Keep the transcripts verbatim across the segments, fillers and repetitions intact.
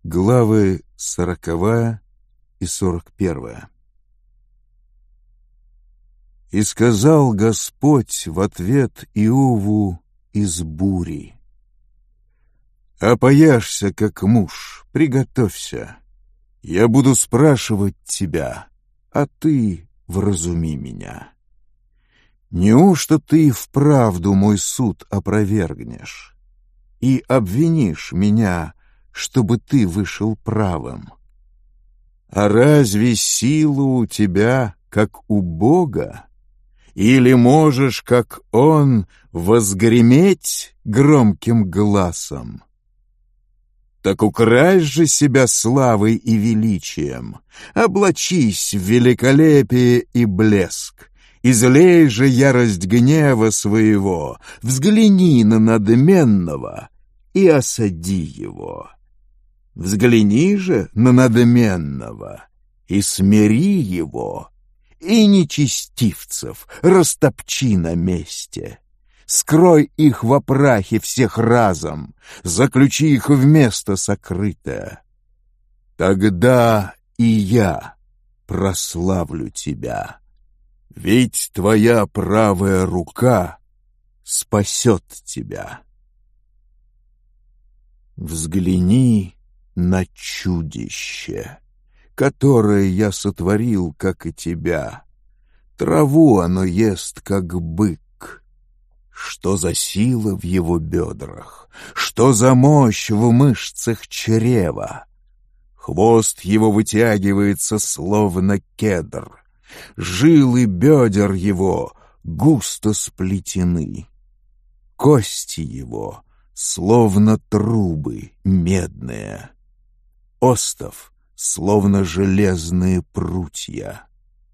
Главы сороковая и сорок первая. «И сказал Господь в ответ Иову из бури: опояшься, как муж, приготовься, я буду спрашивать тебя, а ты вразуми меня. Неужто ты вправду мой суд опровергнешь и обвинишь меня, чтобы ты вышел правым? А разве сила у тебя, как у Бога? Или можешь, как Он, возгреметь громким гласом? Так укрась же себя славой и величием, облачись в великолепие и блеск, излей же ярость гнева своего, взгляни на надменного и осади его. Взгляни же на надменного и смири его, и нечестивцев растопчи на месте. Скрой их во прахе всех разом, заключи их в место сокрытое. Тогда и я прославлю тебя, ведь твоя правая рука спасет тебя. Взгляни на чудище, которое я сотворил, как и тебя. Траву оно ест, как бык. Что за сила в его бедрах, что за мощь в мышцах чрева! Хвост его вытягивается, словно кедр, жилы бедер его густо сплетены, кости его словно трубы медные, остов словно железные прутья.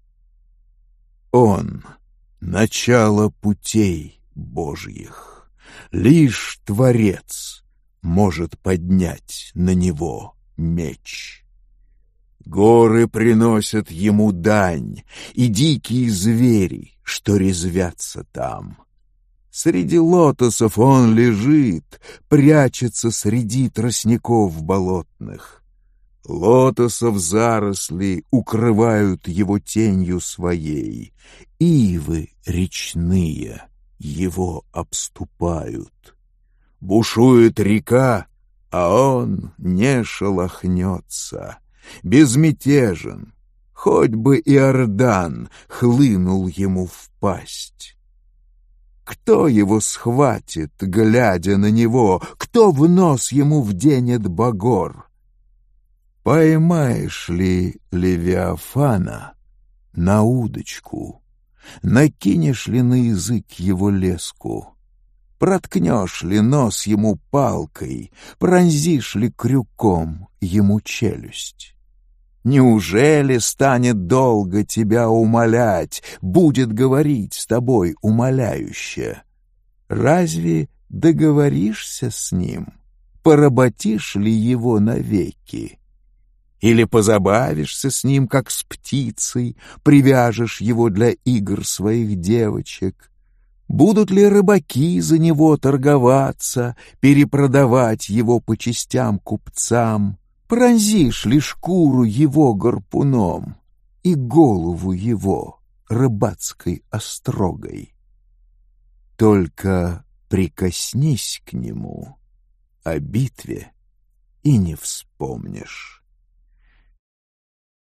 Он — начало путей Божьих, лишь Творец может поднять на него меч. Горы приносят ему дань, и дикие звери, что резвятся там. Среди лотосов он лежит, прячется среди тростников болотных. Лотосов заросли укрывают его тенью своей, ивы речные его обступают. Бушует река, а он не шелохнется, безмятежен, хоть бы Иордан хлынул ему в пасть. Кто его схватит, глядя на него? Кто в нос ему вденет багор? Поймаешь ли Левиафана на удочку? Накинешь ли на язык его леску? Проткнешь ли нос ему палкой? Пронзишь ли крюком ему челюсть? Неужели станет долго тебя умолять, будет говорить с тобой умоляюще? Разве договоришься с ним? Поработишь ли его навеки? Или позабавишься с ним, как с птицей, привяжешь его для игр своих девочек? Будут ли рыбаки за него торговаться, перепродавать его по частям купцам? Пронзишь ли шкуру его гарпуном и голову его рыбацкой острогой? Только прикоснись к нему о битве и не вспомнишь.